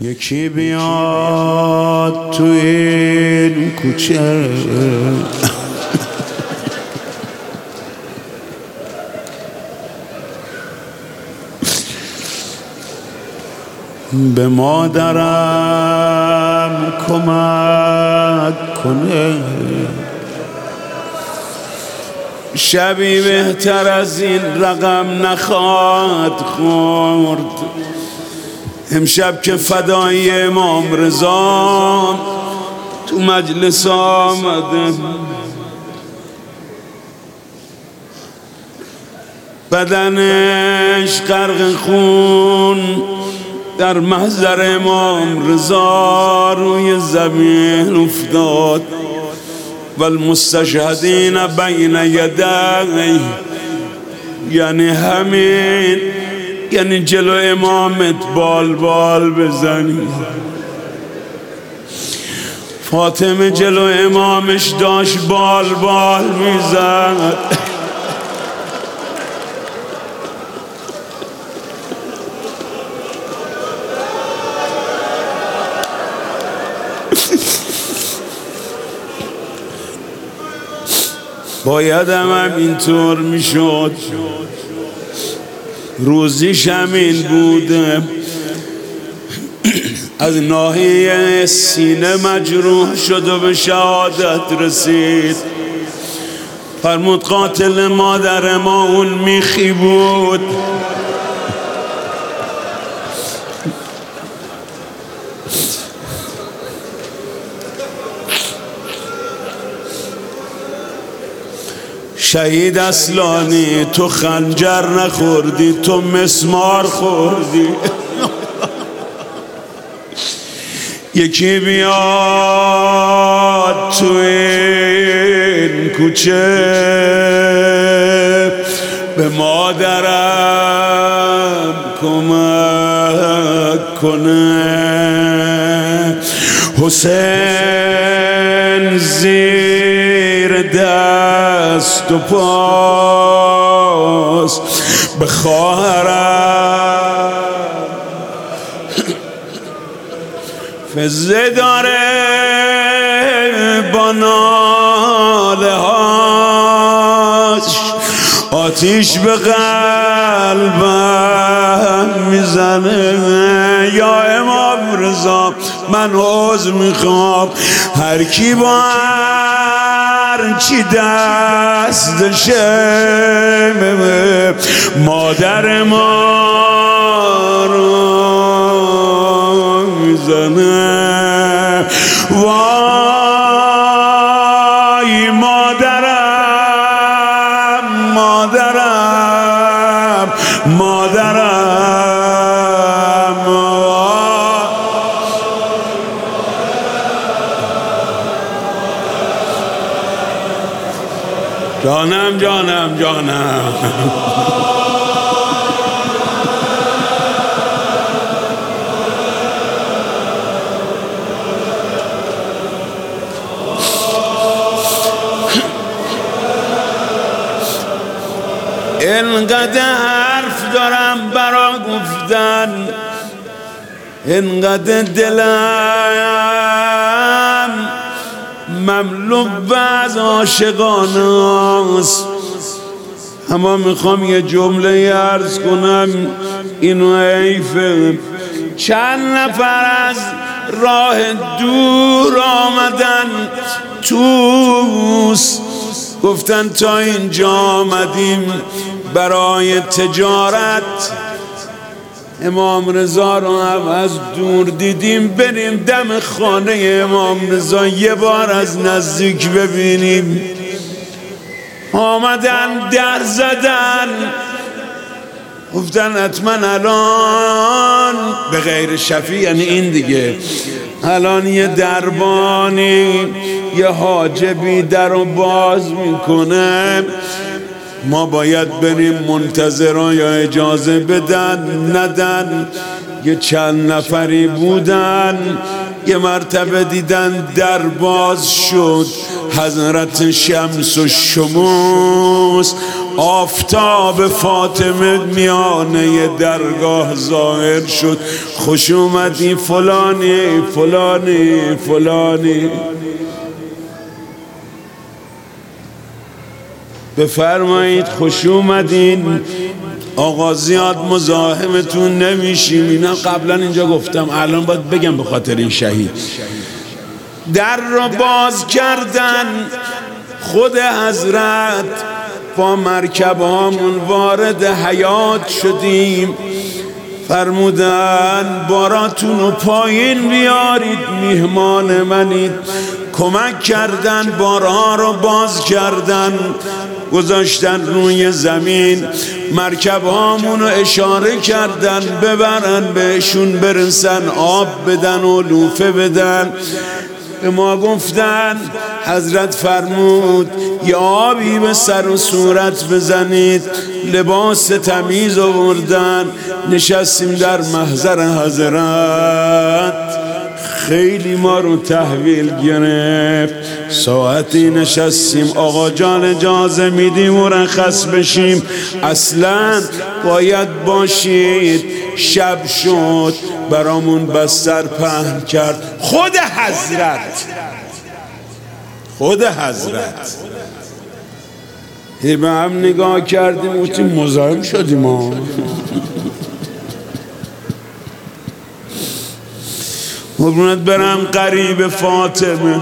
یکی بیاد تو این کوچه به مادرم کمک کنه، شبی بهتر از این رقم نخواهد خورد. امشب که فدای امام رضا تو مجلس آمده، بدنش غرق خون در محضر امام رضا روی زمین افتاد و المستشهدین بین یدی، یعنی همین، یعنی جلو امامت بال بال بزنی. فاطمه جلو امامش داشت بال بال میزد. باید هم اینطور میشد، روزیش همین بوده. از ناحیه سینه مجروح شد و به شهادت رسید. فرمود قاتل مادر ما اون میخی بود. شهید اصلانی تو خنجر نخوردی، تو مسمار خوردی. یکی بیاد تو این کوچه به مادرم کمک کنه. حسین زیر دست و پاس به خواهرم فزه داره با ناله هاش، آتیش به قلبم میزنه. یا امام رضا من عذر میخوام، هر کی با هر چی دستشه مادر ما رو میزنه. وای مادرم، مادرم، مادرم. جانم جانم جانم. اینقدر حرف دارم برا گفتن، اینقدر دلم مملو از عاشقانه است، اما میخوام یه جمله عرض کنم، اینو حیفه. چند نفر از راه دور آمدن توس، گفتن تا اینجا آمدیم برای تجارت، امام رضا رو هم از دور دیدیم، بریم دم خانه امام رضا یه بار از نزدیک ببینیم. آمدن در زدن، گفتن حتما الان به غیر شفیع، یعنی این دیگه، الان یه دربانی یه حاجبی در رو باز میکنه، ما باید بریم منتظران یا اجازه بدن ندن. یه چند نفری بودن، یه مرتبه دیدن در باز شد، حضرت شمس و شموس آفتاب فاطمه میانه درگاه ظاهر شد. خوش اومدی فلانی فلانی فلانی، بفرمایید خوش اومدین، آقا زیاد مزاحمتون نمیشیم. اینا قبلا اینجا گفتم، الان باید بگم به خاطر این شهید. در را باز کردن، خود حضرت با مرکبامون وارد حیات شدیم. فرمودن باراتون رو پایین بیارید، میهمان منید. کمک کردن، بارها رو باز کردن، گذاشتن روی زمین. مرکب هامون رو اشاره کردن ببرن بهشون برسن، آب بدن و لوفه بدن. به ما گفتن، حضرت فرمود یه آبی به سر و صورت بزنید. لباس تمیز آوردن، نشستیم در محضر حضرت. خیلی ما رو تحویل گرفت. ساعتی نشستیم، آقا جان اجازه میدی مرخص بشیم؟ اصلا باید باشید. شب شد، برامون بستر پهن کرد خود حضرت. به هم نگاه کردیم، گفتیم مزاحم شدیم ما. قربونت برم قریب فاطمه.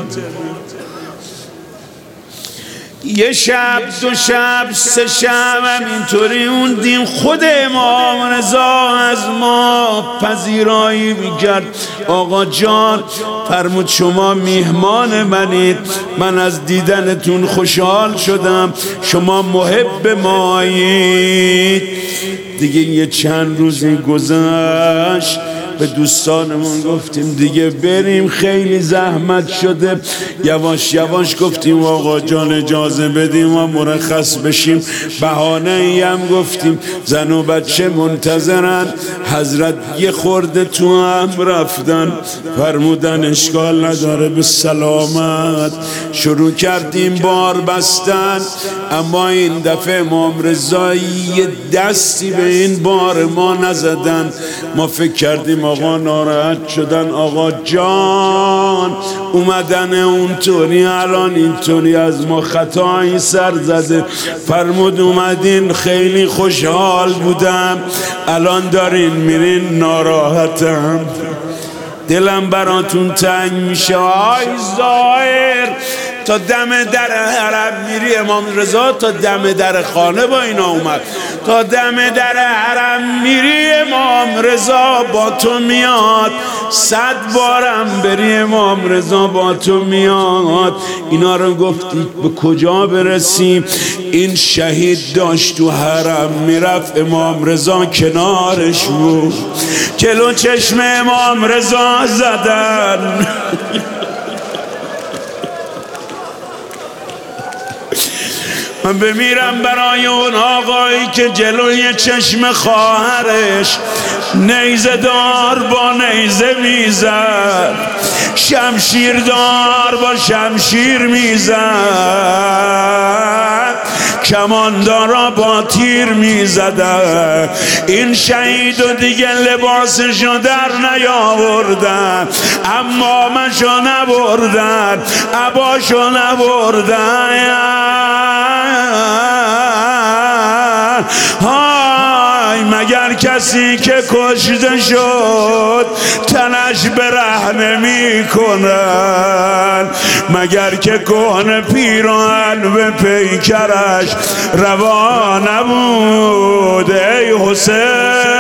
یه شب، دو شب، سه شب همینطوری موندیم. خود امام رضا از ما پذیرایی میکرد. آقا جان فرمود شما میهمان منید، من از دیدنتون خوشحال شدم، شما محب مایید. دیگه یه چند روزی گذشت، به دوستانمون گفتیم دیگه بریم، خیلی زحمت شده. یواش یواش گفتیم آقا جان اجازه بدیم ما مرخص بشیم. بهانه ای هم گفتیم، زن و بچه منتظرن. حضرت یه خورده تو هم رفتن، فرمودن اشکال نداره به سلامت. شروع کردیم بار بستن، اما این دفعه امام رضا یه دستی به این بار ما نزدن. ما فکر کردیم آقا ناراحت شدن، آقا جان اومدن اونطوری الان اینطوری از ما خطایی سر زده. فرمود اومدین خیلی خوشحال بودم، الان دارین میرین ناراحتم، دلم براتون تنگ میشه. آی ظاهر تا دم در حرم میری، امام رضا تا دم در خانه با اینا اومد. تا دم در حرم میری امام رضا با تو میاد، 100 بارم بری امام رضا با تو میاد. اینا رو گفتی به کجا برسیم؟ این شهید داشت تو حرم میرفت، امام رضا کنارش بود، جلو چشم امام رضا زدن. من بمیرم برای اون آقایی که جلوی چشم خواهرش نیزه دار با نیزه میزد، شمشیر دار با شمشیر میزد، کماندارا با تیر میزدن. این شهید و دیگه لباسشو در نیاوردن، امامشو نبردن، عباشو نبردن. های مگر کسی که کشته شد تنش برهنه می کنن؟ مگر که کهنه پیران به پیکرش روا نبود؟ ای حسین